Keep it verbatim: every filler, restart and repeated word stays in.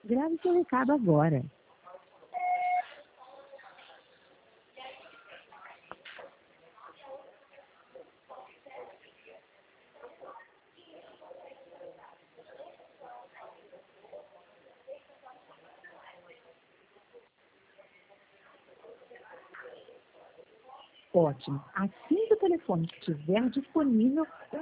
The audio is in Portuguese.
Grave seu recado agora. Ótimo. Assim que o telefone estiver disponível,